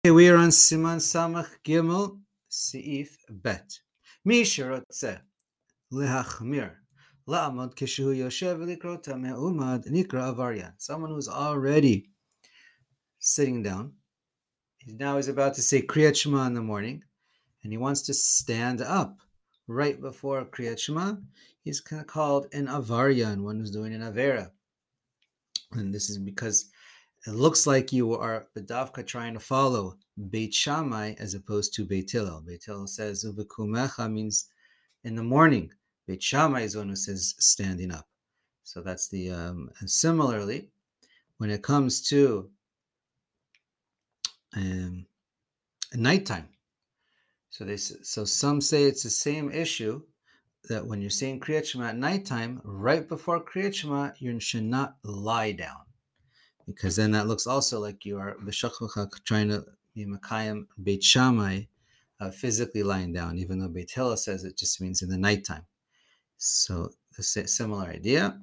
Okay, we are on Siman Samach Gimel Seif Bet. Mi shirotze lehachmir la'amod kishu yoshev likro tameh umad nikra avaryan. Someone who's already sitting down. Now he's about to say Kriyat Shema in the morning, and he wants to stand up right before Kriyat Shema. He's called an avaryan, one who's doing an avera. And this is because it looks like you are bedavka trying to follow Beit Shammai as opposed to Beit Hillel. Beit Hillel says uvekumecha means in the morning. Beit Shammai is one who says standing up. So that's the and similarly when it comes to nighttime. So some say it's the same issue that when you're saying Kriyat Shema at nighttime, right before Kriyat Shema, you should not lie down, because then that looks also like you are trying to be Makayim Beit Shammai, physically lying down, even though Beit Hillel says it just means in the nighttime. So the similar idea.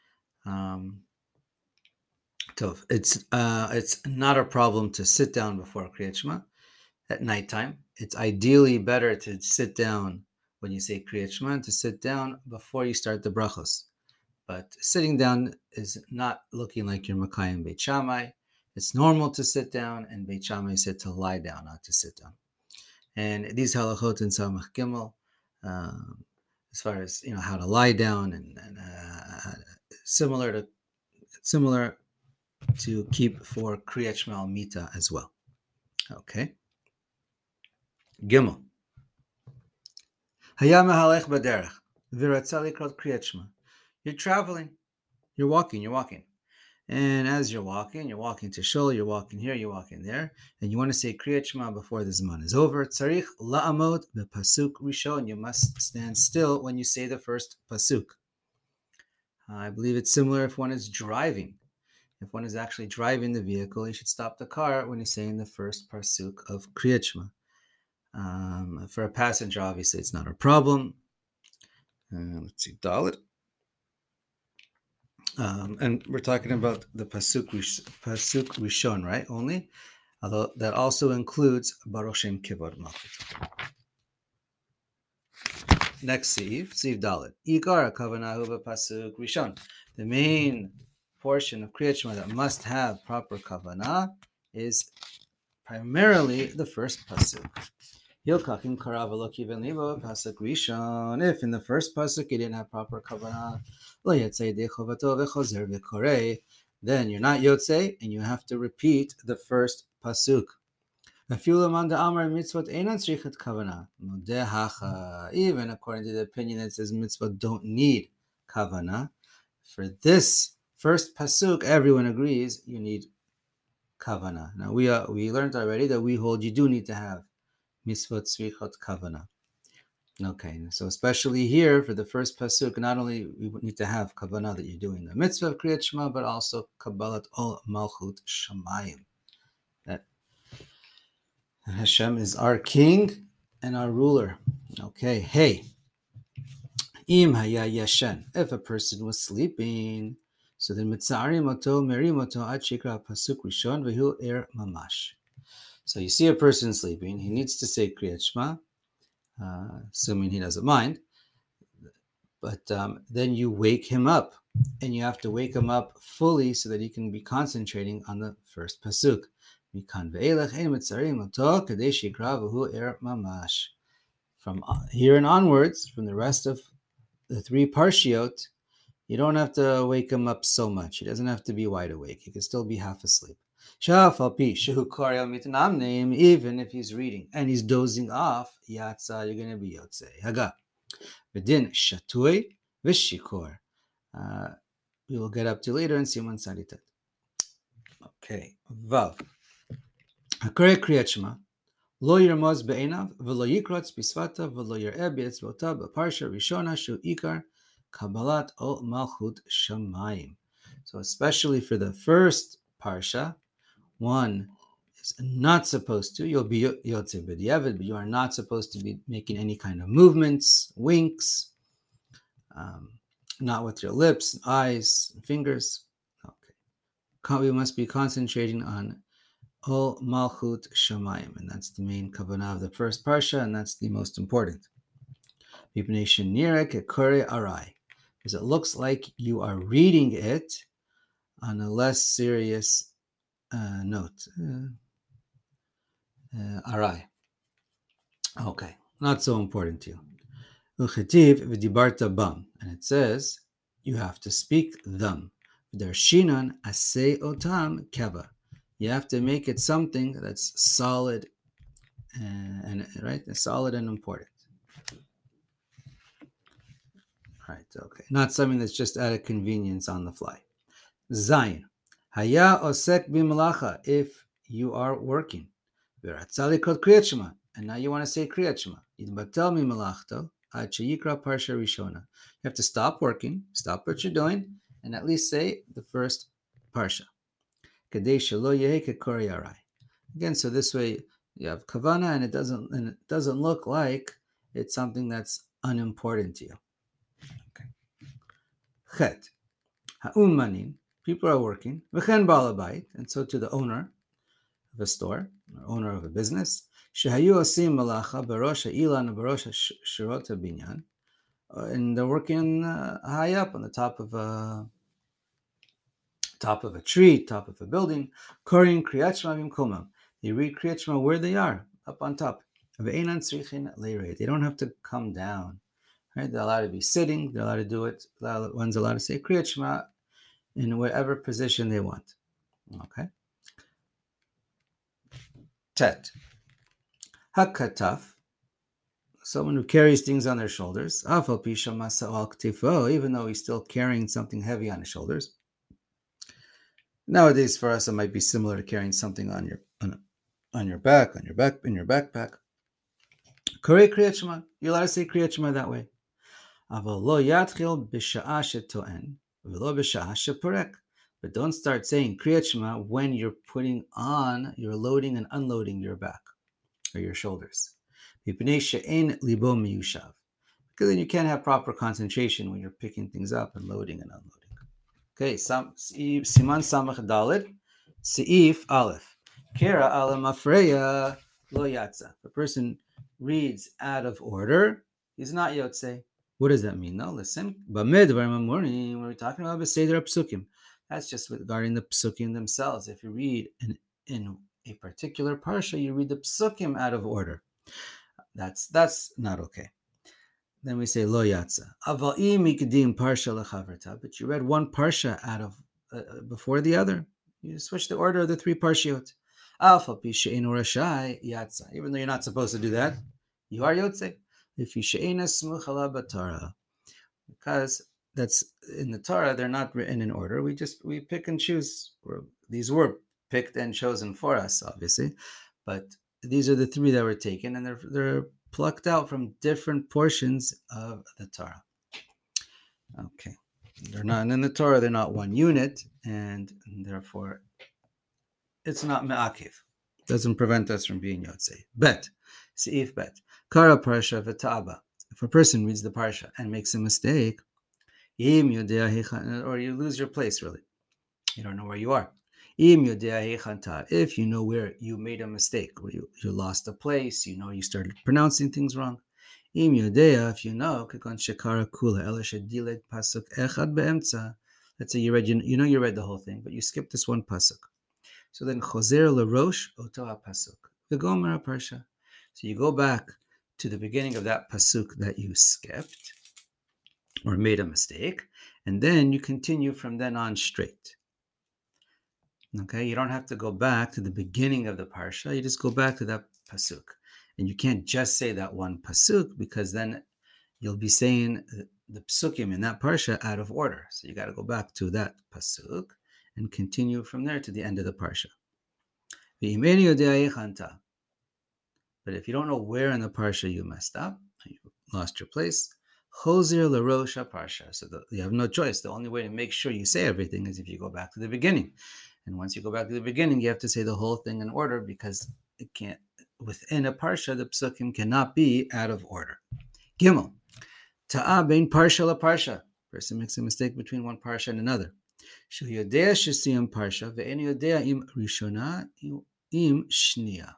It's not a problem to sit down before Kriyat Shema at nighttime. It's ideally better to sit down when you say Kriyat Shema, to sit down before you start the brachos. But sitting down is not looking like you're Makayim Beit Shammai. It's normal to sit down, and Beit Shammai said to lie down, not to sit down. And these halachot in Samach Gimel, as far as how to lie down, and similar to keep for Kriyat Shema Mita as well. Okay. Gimel. Hayam halech baderech v'ratzah likrot Kriyat Shema. You're traveling. You're walking. And as you're walking to shul, you're walking here, you're walking there, and you want to say Kriyat Shema before the Zman is over. Tzarich la'amod b'pasuk rishon. You must stand still when you say the first pasuk. I believe it's similar if one is driving. If one is actually driving the vehicle, you should stop the car when he's saying the first pasuk of Kriyat Shema. For a passenger, obviously, it's not a problem. Let's see, Dalit. And we're talking about the pasuk rishon, right? Only, although that also includes Baruch Shem Kivod Malchut. Next Siv Dalet. Ikar Kavanahu pasuk rishon. The main portion of Kriyat Shema that must have proper kavanah is primarily the first pasuk. Hilkakim Karavaloki Venivo pasuk rishon. If in the first pasuk you didn't have proper kavanah, then you're not Yotzei, and you have to repeat the first pasuk. Even according to the opinion that says mitzvot don't need kavanah, for this first pasuk, everyone agrees you need kavanah. Now we learned already that we hold you do need to have mitzvot tzrichot kavanah. Okay, so especially here for the first pasuk, not only we need to have kavanah that you're doing the mitzvah of Kriyat Shema, but also kabbalat ol malchut shamayim. That Hashem is our king and our ruler. Okay, hey, im haya yashen. If a person was sleeping, so then mitzarim oto merim oto ad shikra pasuk rishon v'hu mamash. So you see a person sleeping, he needs to say Kriyat Shema, assuming he doesn't mind. But then you wake him up, and you have to wake him up fully so that he can be concentrating on the first pasuk. From here and onwards, from the rest of the three parshiot, you don't have to wake him up so much. He doesn't have to be wide awake. He can still be half asleep. Even if he's reading and he's dozing off, yatsa, you're going to be yotzei. Haga. V'din shatui v'shikor. We will get up to later in Siman Saritat. Okay. Vav. Hakore Kriyat Shema. Lo yirmoz be'enav v'lo yikrotz bisvata v'lo yir'eh b'etzvotav b'parsha rishona shu ikar kabbalat ol malchut shamayim. So especially for the first parsha, one is not supposed to, you'll be yotzei b'diavad, but you are not supposed to be making any kind of movements, winks, not with your lips, eyes, fingers. Okay. We must be concentrating on Ol Malchut Shamayim, and that's the main kavanah of the first parsha, and that's the most important. Mipnei shenirek ekore arai, because it looks like you are reading it on a less serious note. Arai. Okay, not so important to you. Uchetiv v'dibarta bam, and it says you have to speak them. V'darshinan asay otam keva. You have to make it something that's solid and right, solid and important. Right, okay. Not something that's just out of convenience on the fly. Zayin. Haya osek bimalacha, if you are working. V'ratzali kriyat Kriyat Shema, and now you want to say Kriyat Shema. Yidbatel mimalachto ad sheyikra parsha rishona. You have to stop working, stop what you're doing, and at least say the first parsha. Kadei shelo yehe kekori arai. Again, so this way you have kavana, and it doesn't look like it's something that's unimportant to you. Okay. Chet. Ha'umanin. People are working. V'chen ba'alabait, and so to the owner of a store, or owner of a business. Shehayu osim malacha barosh ha'ilan barosh shirot binyan, and they're working high up on the top of a tree, top of a building. Korin kriyat shema bimkomam. They read kriyat shema where they are, up on top. Ve'enan tzrichin leirei. They don't have to come down. Right? They're allowed to be sitting. They're allowed to do it. One's allowed to say kriyat shema in whatever position they want. Okay. Tet. Hakataf. Someone who carries things on their shoulders. Even though he's still carrying something heavy on his shoulders. Nowadays, for us, it might be similar to carrying something on your back, in your backpack. Kore kriyat shema. You're allowed to say kriyat shema that way. Aval lo yatchil b'sha'a shetoen v'lo b'sha'a sheporek. But don't start saying kriyat shema when you're loading and unloading your back or your shoulders. Because then you can't have proper concentration when you're picking things up and loading and unloading. Okay, Siman Samach Dalet, Seif Aleph. Kera ala mafreya lo yatsa. If a person reads out of order, he's not yotze. What does that mean? No, listen. Bamidvarim morning, when we're talking about Beseder Psukim, that's just regarding the Psukim themselves. If you read in a particular parsha, you read the Psukim out of order. That's not okay. Then we say lo yatsa. Avai mikdim parsha lechaverta. But you read one parsha out of before the other. You switch the order of the three parshiot. Alpha pishein rashai yatsa. Even though you're not supposed to do that, you are yotze. If you she'ena smuchala b'Torah, because that's in the Torah, they're not written in order. We pick and choose. These were picked and chosen for us, obviously, but these are the three that were taken, and they're plucked out from different portions of the Torah. Okay, they're not in the Torah. They're not one unit, and therefore, it's not me'akiv. Doesn't prevent us from being yotzei. Bet, seif bet, kara parsha v'ta'aba. If a person reads the parsha and makes a mistake, or you lose your place, really, you don't know where you are. If you know where you made a mistake, where you lost a place, you started pronouncing things wrong. If you know, let's say you read the whole thing, but you skipped this one pasuk. So then chozer lerosh oto pasuk v'gomer parsha. So you go back to the beginning of that pasuk that you skipped or made a mistake, and then you continue from then on straight. Okay, you don't have to go back to the beginning of the parsha. You just go back to that pasuk. And you can't just say that one pasuk, because then you'll be saying the psukim in that parsha out of order. So you got to go back to that pasuk and continue from there to the end of the parsha. But if you don't know where in the parsha you messed up, you lost your place, chozir l'rosh parsha. So you have no choice. The only way to make sure you say everything is if you go back to the beginning. And once you go back to the beginning, you have to say the whole thing in order, because it can't, within a parsha, the psukim cannot be out of order. Gimel. Ta'a bein parsha la parsha. Person makes a mistake between one parsha and another. Shel yodea shesiyam parsha ve'en yodea im rishona im shnia.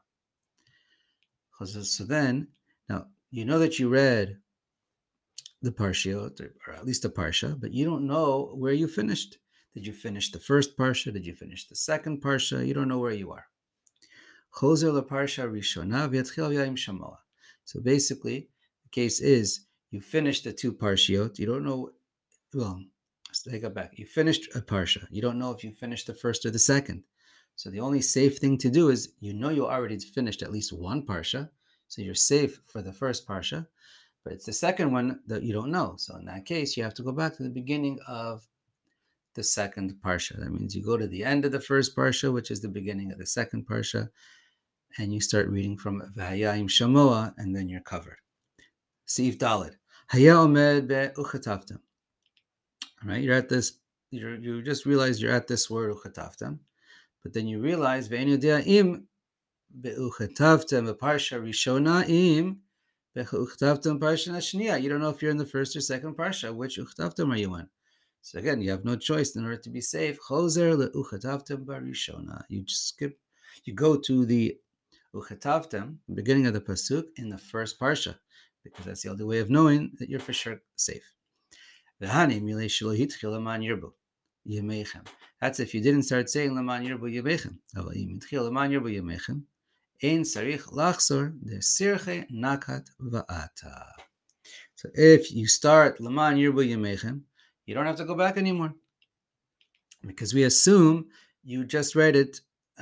So then, now you know that you read the parshiot, or at least a parsha, but you don't know where you finished. Did you finish the first parsha? Did you finish the second parsha? You don't know where you are. Chozer leparsha rishona v'yatchil v'yayim shamoa. So basically, the case is you finished the two parshiot. You don't know. Well, let's take it back. You finished a parsha. You don't know if you finished the first or the second. So the only safe thing to do is you already finished at least one parsha, so you're safe for the first parsha. But it's the second one that you don't know. So in that case, you have to go back to the beginning of the second parsha. That means you go to the end of the first parsha, which is the beginning of the second parsha, and you start reading from V'hayayim Shamoa, and then you're covered. Seif Daled. Haya omed be'uchatavtam. All right, you're at this. You just realize you're at this word uchatavtam, but then you realize ve'enu im be'uchatavtam be'parsha rishona im be'uchatavtam parsha shniya. You don't know if you're in the first or second parsha. Which uchatavtam are you in? So again, you have no choice in order to be safe. Chozer le'uchatavtam barishona. You just skip. You go to the uchatavtam, beginning of the pasuk, in the first parsha, because that's the only way of knowing that you're for sure safe. That's if you didn't start saying Laman Yirbu Yemechem. So if you start Laman Yirbu Yemechem, you don't have to go back anymore, because we assume you just read it.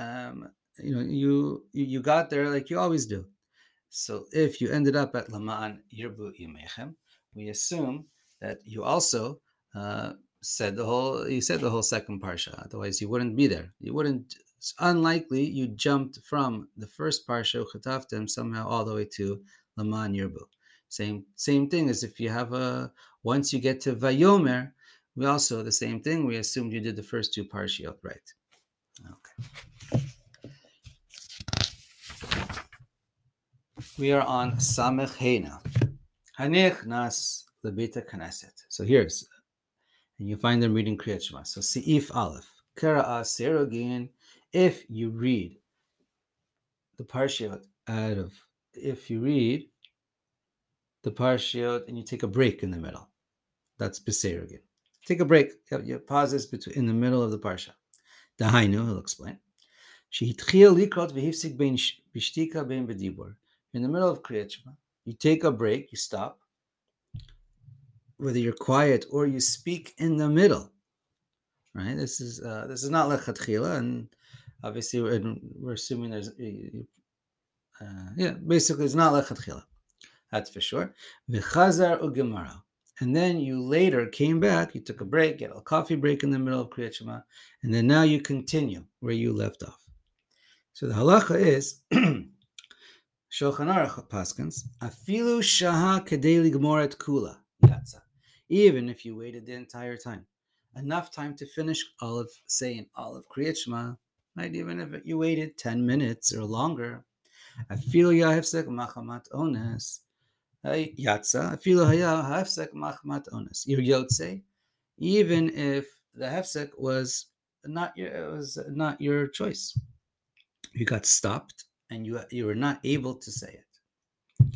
You got there like you always do. So if you ended up at Laman Yirbu Yemechem, we assume that you also said the whole second parsha. Otherwise, you wouldn't be there. It's unlikely you jumped from the first parsha Uchatavtem somehow all the way to Laman Yirbu. Same thing as if you have once you get to Vayomer, we also the same thing. We assumed you did the first two parshiot right. Okay. We are on Samech Heina. Hanich Nas Lebita Knesset. So here's, and you find them reading Kriyat Shema. So Seif Aleph, Kara'a Serogin. If you read the parshiot and you take a break in the middle, that's Beserogin. Take a break. You pauses in the middle of the parsha. Dahainu, he'll explain. Shehitchil likrot v'hifsik bein bishtika bein bedibur. In the middle of Kriyat Shema, you take a break, you stop, whether you're quiet or you speak in the middle, right? This is not lechatchila, and obviously we're assuming there's basically it's not lechatchila. That's for sure. V'chazar u'gemara, and then you later came back. You took a break, you had a coffee break in the middle of Kriyat Shema, and then now you continue where you left off. So the halacha is. Shulchan Aruch paskins afilu shaha kedei ligmor et kula yatsa. Even if you waited the entire time, enough time to finish all of Kriyat Shema, right? Even if you waited 10 minutes or longer, afilu yahefsek machamat ones yatsa. Afilu haya hafsek machamat ones. You're yotze, even if the hefsek was not your choice. You got stopped. And you were not able to say it.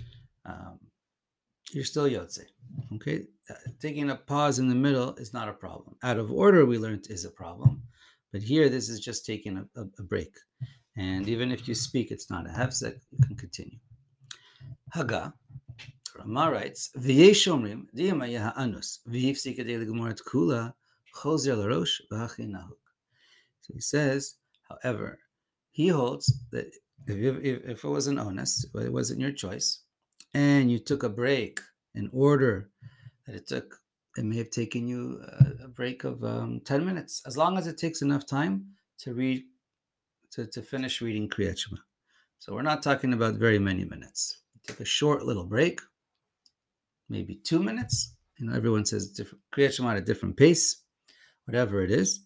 You're still yotze. Okay, taking a pause in the middle is not a problem. Out of order, we learned, is a problem, but here this is just taking a break. And even if you speak, it's not a hefsek. You can continue. Haga, Rama writes, V'yeshomrim diyamaya anus v'hifsik adei l'gemorat kula chozer larosh v'hachi nahuk. So he says, however, he holds that. If it wasn't honest, it wasn't your choice, and you took a break in order that it may have taken you a break of 10 minutes, as long as it takes enough time to read, to finish reading Kriyat Shema. So we're not talking about very many minutes. You take a short little break, maybe 2 minutes. Everyone says different Kriyat Shema at a different pace, whatever it is.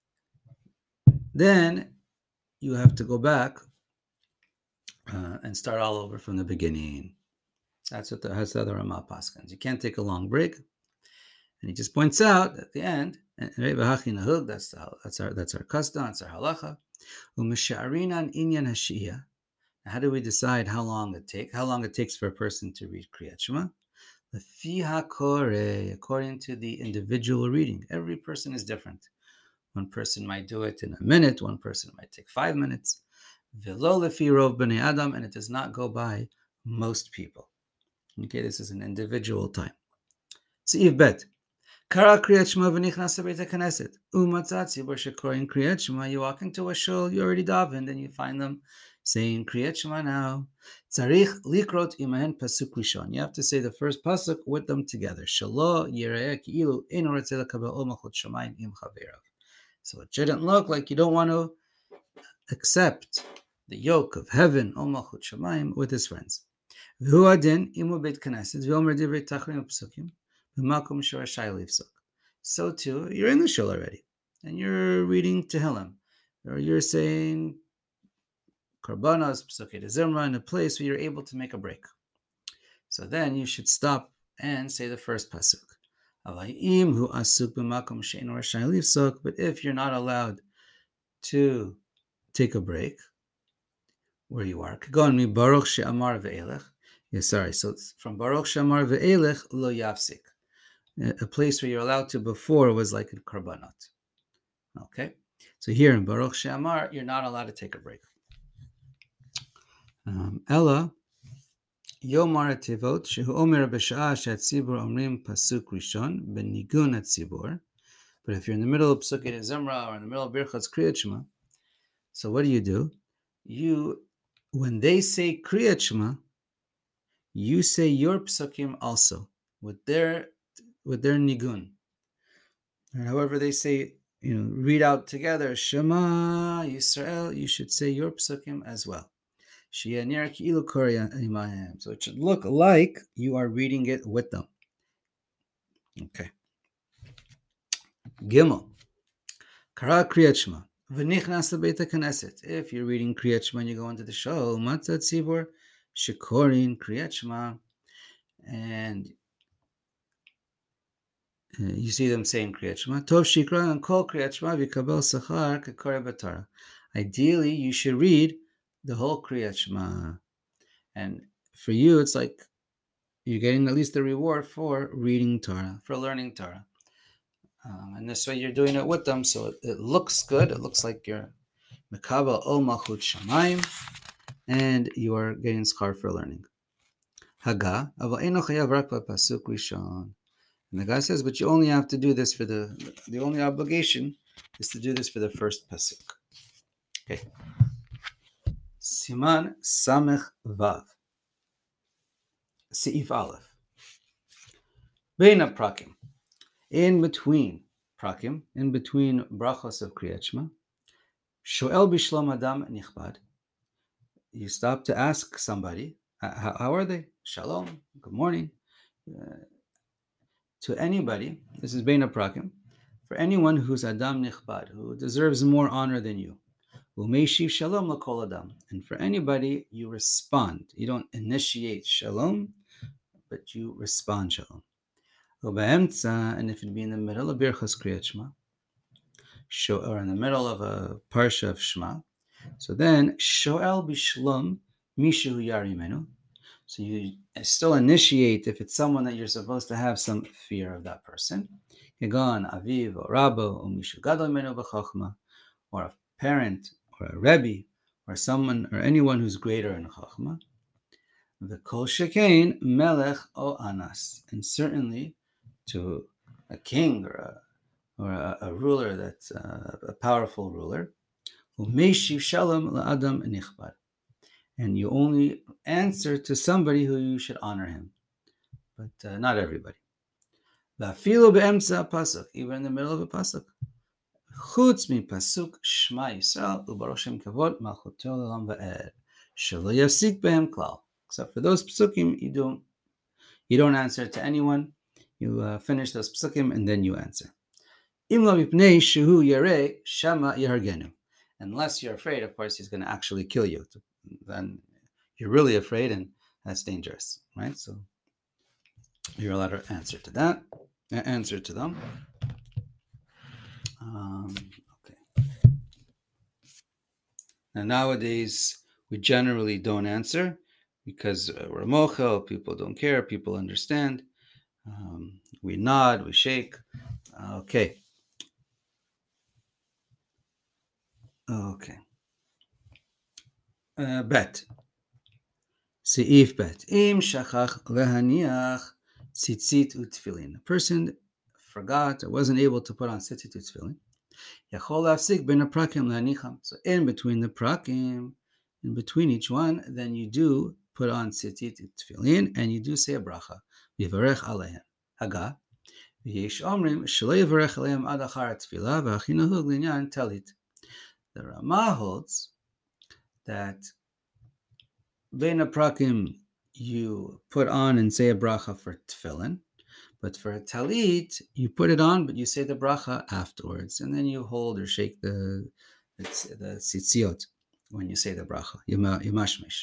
Then you have to go back and start all over from the beginning. That's what the Rama paskins. You can't take a long break. And he just points out at the end, that's our custom, that's our halacha. Umesha'arinan inyan hashiyah. How do we decide how long it takes for a person to read Kriyat Shema? Lefi hakore, according to the individual reading. Every person is different. One person might do it in a minute, one person might take 5 minutes. Velo lefi rov b'nei adam, and it does not go by most people. Okay, this is an individual time. Seif bet. Kara Kriyat Shema v'nichnas beit HaKnesset. Umatzah tzibur shekorin Kriyat Shema. You walk into a shul, you already davened, and you find them saying Kriyat Shema now. Tzarich likrot imahen pasuk rishon. You have to say the first pasuk with them together. Shelo yireh ki'ilu eino rotzeh lekabel ol malchut shamayim im chaverav. So it shouldn't look like you don't want to accept the yoke of heaven, ol malchut shamayim, with his friends. V'hu adin imu beit knesset v'omer divrei tachrim psukim. So too, you're in the shul already, and you're reading Tehillim, or you're saying Karbanos, Psukei Zimra in a place where you're able to make a break. So then you should stop and say the first pasuk. But if you're not allowed to take a break where you are, so it's from Baruch She'amar ve'elech lo yafsik. A place where you're allowed to before was like in Karbanot. Okay? So here in Baruch She'amar, you're not allowed to take a break. Ella, Yomar Tivot, Shehu Omer B'Sha'ah She'atzibur Omrim Pasuk Rishon B'Nigun Atzibur. But if you're in the middle of Psukei Zimra or in the middle of Birchat's Kriyat Shema, so what do? When they say Kriyat Shema, you say your Psukim also with their nigun. And however they say, read out together, Shema Yisrael, you should say your psukim as well. So it should look like you are reading it with them. Okay. Gimel. Kara Kriyat Shema. V'nichnas lebeit HaKnesset. If you're reading Kriyat Shema and you go into the show, Matzah Tzibur, Shekorin Kriyat Shema, and you see them saying Kriyat Shema. Tov Shikra and Kol Kriyat Shema v'kabel sachar k'koreh b'Torah. Ideally, you should read the whole Kriyat Shema. And for you, it's like you're getting at least the reward for reading Torah, for learning Torah. And this way you're doing it with them, so it looks good. It looks like you're Mekabel Ol Malchut Shamayim, and you are getting schar for learning. Haga, Aval Eino Chayav Rak Pasuk Rishon. And the guy says, but you only have to do this for the only obligation is to do this for the first pasuk. Okay. Siman Samech Vav. Seif Aleph. Beina Prakim. In between Prakim, in between brachos of Kriyat Shema, Shoel Bishlom Adam Nichbad. You stop to ask somebody, how are they? Shalom, good morning. To anybody, this is Beina Prakim, for anyone who's Adam Nichbad, who deserves more honor than you. Umeishiv Shalom L'Kol Adam. And for anybody, you respond. You don't initiate Shalom, but you respond Shalom. And if it be in the middle of Birchas Kriyat Shema, or in the middle of a Parsha of Shema, so then Shoel Bishlom Mishu Yarimenu. So you still initiate if it's someone that you're supposed to have some fear of that person. Kegon Aviv or Rabbo or Mishu Gadol Menu B'Chochma, or a parent or a Rebbe or someone or anyone who's greater in Chochma. The Kol Shekain Melech O Anas, and certainly to a king or a ruler that's a powerful ruler. Umeishiv Shalom LaAdam Nichbad. And you only answer to somebody who you should honor him, but not everybody. Va'afilu be'emtza pasuk, even in the middle of a pasuk. Chutz mi pasuk Shema Yisrael u'Baruch Shem Kavod Malchuto L'Olam Va'ed Shelo Yafsik Behem Klal. Except for those psukim, you don't answer to anyone. You finish those psukim and then you answer. Im lo mipnei shehu yareh shama yargenu. Unless you're afraid, of course, he's going to actually kill you. Then you're really afraid, and that's dangerous, right? So you're allowed to answer to that. Answer to them. Okay. Now, nowadays, we generally don't answer because we're mochel, people don't care, people understand. We nod, we shake. Okay. Okay. Bet. Seif bet. Im shachach lehaniach tzitzit utfilin. A person forgot or wasn't able to put on tzitzit utfilin. Yachol lafsik ben prakim lehanicham. So in between the prakim, in between each one, then you do put on tzitzit utfilin and you do say a bracha. Yivarech aleihem. Haga. V'yesh omrim shelo yivarech aleihem ad achar tefillah v'achi nahug linyan talit. The Rama holds that Bein Prakim you put on and say a bracha for tefillin, but for a talit you put it on, but you say the bracha afterwards, and then you hold or shake the tzitziot when you say the bracha. Yimashmish.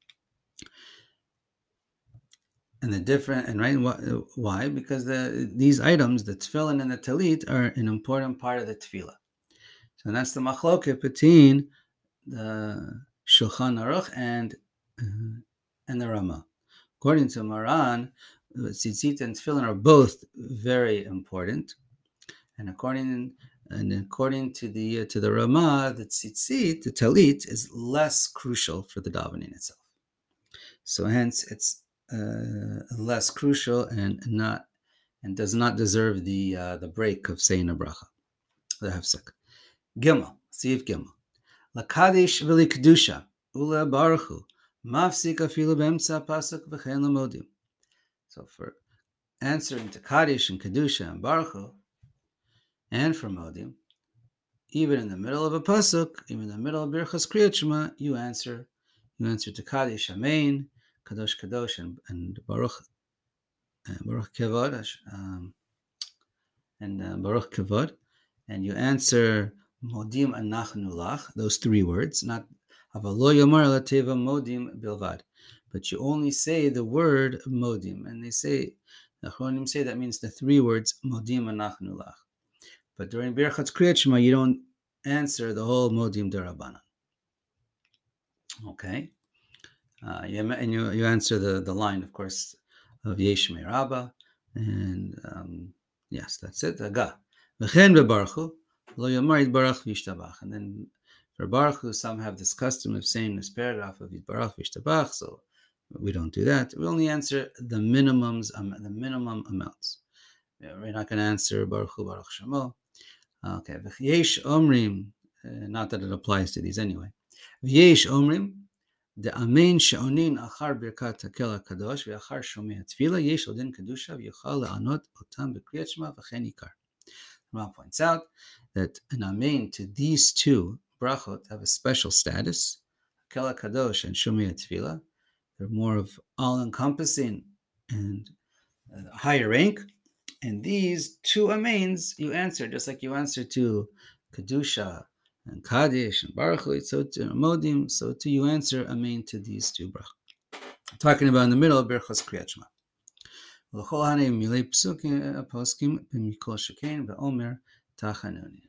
And the different and right why? Because these items, the tefillin and the talit, are an important part of the tefillah. So that's the machloket between the Shulchan Aruch and the Rama. According to Maran, tzitzit and tefillin are both very important, and according to the Rama, the tzitzit, the talit, is less crucial for the davening itself. So hence, it's less crucial and does not deserve the break of saying a bracha, the hefsek. Gimel, Sif Gimel, lakadish v'li kedusha ula baruchu. Mafsik afilu b'emtza pasuk v'chein lamodim. So for answering to Kaddish and Kedusha and Baruch Hu, and for Modim, even in the middle of a pasuk, even in the middle of Birchas Kriyat Shema, you answer to Kaddish, Amen, Kadosh Kadosh, and Baruch Kevod, and Baruch Kevod, and you answer Modim Anachnu Lach, those three words, not Avalo Yomar Lateva Modim Bilvad, but you only say the word Modim, and they say, the Achronim say that means the three words Modim Anachnu Lach. But during Birchat Kriyat Shema, you don't answer the whole Modim Derabanan. Okay, and you answer the line, of course, of Yesh Me'Rabba, and yes, that's it. Aga v'chen beBaruch lo yomar Yitbarach v'yishtabach, and then for Baruch Hu, some have this custom of saying this paragraph of Yitbarach v'yishtabach, so we don't do that. We only answer the minimum amounts. We're not going to answer Baruch Hu Baruch Shemo. Okay, v'yesh omrim, not that it applies to these anyway. V'yesh omrim, the amen she'onin achar birkat hakel hakadosh v'achar shomei hatfila yesh odin kedusha v'yochal le'anot otam b'kriyat shema v'chen ikar. Rama points out that an amen to these two brachot have a special status, hakel hakadosh and shomei hatfila. They're more of all-encompassing and higher rank. And these two amens you answer, just like you answer to Kedusha and Kaddish and Baruch Hu, so to Modim, so too you answer amen to these two brachot. Talking about in the middle of Birchas Kriyat Shema. L'chol hanei milei psukim poskim b'mikol shekain v'omer tachanuni.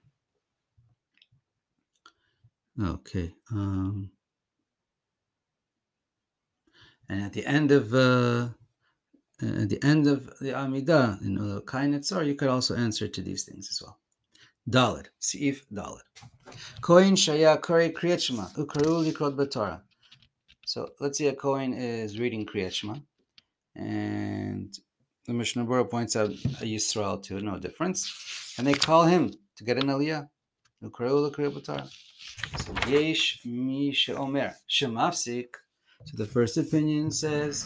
Okay. And at the end of the Amidah in Kain Etzor, you could also answer to these things as well. Dalet, Seif Dalet. Kohen Shaya Korei Kriyat Shema Ukaru Likrot B'Torah. So let's say a Kohen is reading Kriyat Shema, and the Mishnah Berurah points out a Yisrael too, no difference, and they call him to get an Aliyah. Ukaru Likrot B'Torah. So Yesh Mi She'omer Shemafsik. So the first opinion says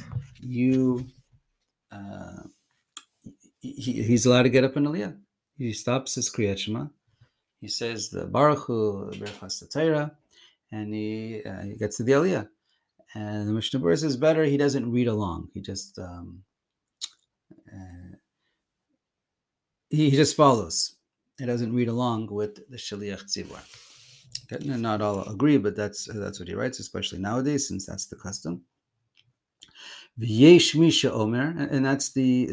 he's allowed to get up an Aliyah. He stops his Kriyat Shema. He says the Baruch Hu, Birchas Torah, and he gets to the Aliyah. And the Mishnah Berurah says better he doesn't read along. He just he just follows. He doesn't read along with the Shaliach Tzibur. Okay, not all agree, but that's what he writes, especially nowadays, since that's the custom. V'yesh misha omer, and that's the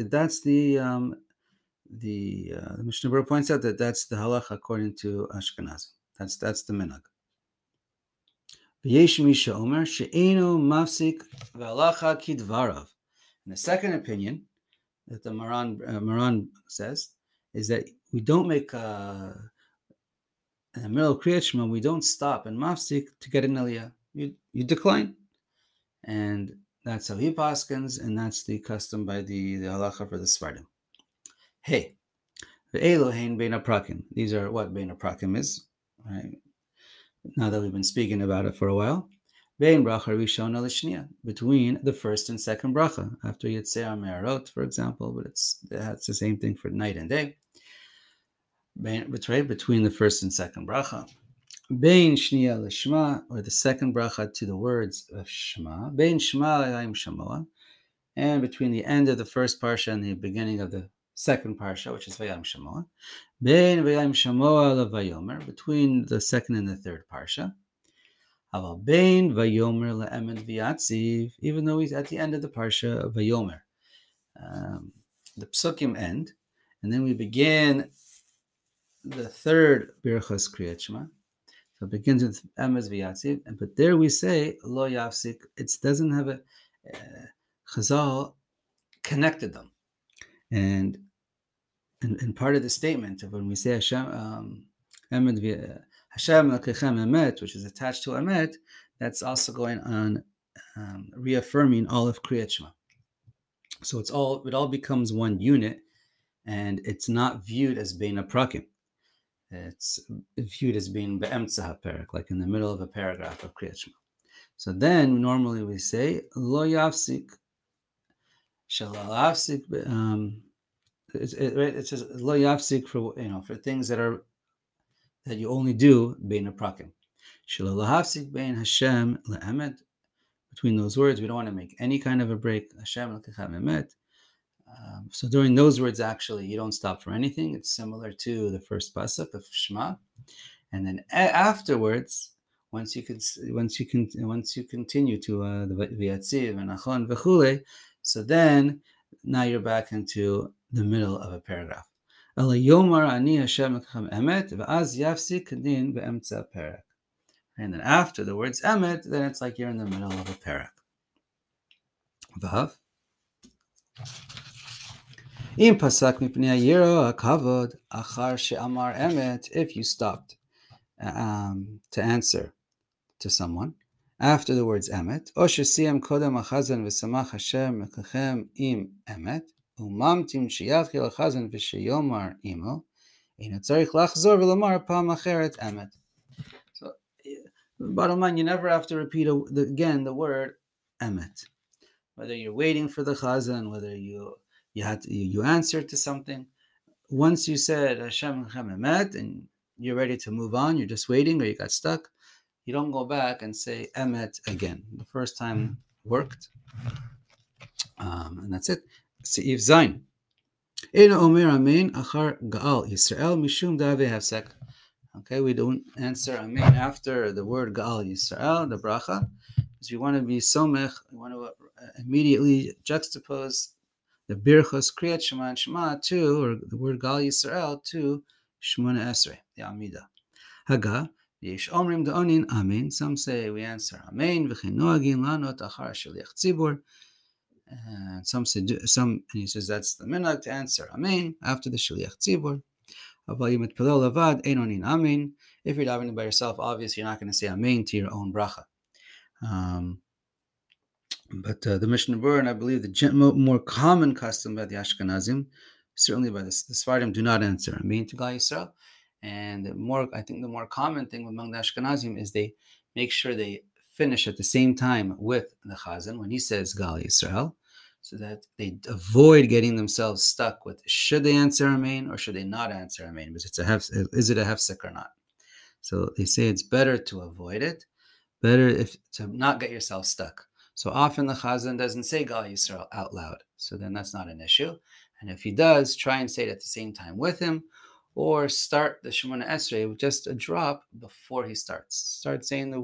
Mishnah Berurah points out that that's the halacha according to Ashkenazim. That's the minhag. V'yesh mi she'omer she'enu mafsik v'alacha kidvarav. And the second opinion that the Maran says is that we don't make in the middle of Kriyat Shema, we don't stop and mafsik to get an aliyah. You decline. And that's how he paskins, and that's the custom by the halacha for the Sfardim. Hey, the Elohein Bein HaPrakim. These are what Bein HaPrakim is, right? Now that we've been speaking about it for a while. Bein Bracha Rishona Lishnia, between the first and second bracha. After Yitzhak Me'arot, for example, but it's the same thing for night and day. Between the first and second bracha. Bein Shnia Lishma, or the second bracha to the words of Shema. Bein Shema Elayim Shamoa, and between the end of the first parsha and the beginning of the second parsha, which is Vayam Shamoa. Bein Vayam Shamoa LeVayomer, between the second and the third parsha. Aval Bein Vayomer LeEmed V'Yatziv, even though he's at the end of the parsha of Vayomer. The psukim end, and then we begin the third Birchas Kriyat Shema. So it begins with Emes V'Yatziv, but there we say Lo Yafsik. It doesn't have a Chazal connected them, and part of the statement of when we say Hashem Hashem L'Kechem Emet, which is attached to Emet, that's also going on reaffirming all of Kriyat Shema. So it all becomes one unit, and it's not viewed as Bein HaPrakim. It's viewed as being be'emtza haperak, like in the middle of a paragraph of Kriyat Shema. So then normally we say Lo Yafsik. Shalalafsik, it says lo yafsik for things that you only do bein HaPrakim. Shalalafsik bein Hashem le'emet, between those words we don't want to make any kind of a break. Hashem l'kechem emet. So during those words, actually, you don't stop for anything. It's similar to the first pasuk of Shema, and then afterwards, once you continue to the V'Yatziv and Achon v'chulei. So then, now you're back into the middle of a paragraph. And then after the words emet, then it's like you're in the middle of a parak. Vav. If you stopped to answer to someone after the words emet, or shesiyam kodem achazan v'samach Hashem mekachem im emet, umamtim sheyatchil achazan v'sheyomar imo, ina tzarich lachzor v'lomar pam acheret emet. So, bottom line, you never have to repeat again the word emet. Whether you're waiting for the chazan, whether you answer to something, once you said Hashem emet and you're ready to move on, you're just waiting or you got stuck, you don't go back and say emet again. The first time worked, and that's it. Seif Zayin. Eino omer amen achar gaal Yisrael mishum da'avei hafsek. Okay, we don't answer amen after the word gaal Yisrael, the bracha, because we want to be somech. We want to immediately juxtapose the birchos Kriyat Shema and Shema to, or the word gaal Yisrael to Shmona Esrei, the Amida. Haga. Yesh omrim da'onin amen. Some say we answer amen. V'chein noagin lanot achar shaliach tzibur. And and he says that's the minhag to answer amen after the shaliach tzibur. Aval yim mitpalel lavad ein onin amen. If you're davening by yourself, obviously you're not going to say amen to your own bracha. But the Mishnah Berurah, and I believe the more common custom by the Ashkenazim, certainly by the Sfardim, do not answer amen to Gal Yisrael. And the more common thing among the Ashkenazim is they make sure they finish at the same time with the Chazan when he says Gal Yisrael, so that they avoid getting themselves stuck with should they answer amen or should they not answer amen, because is it a hefsek or not. So they say it's better to avoid it, to not get yourself stuck. So often the Chazan doesn't say Gal Yisrael out loud, so then that's not an issue. And if he does, try and say it at the same time with him, or start the Shemona Esrei with just a drop before he starts. Start saying the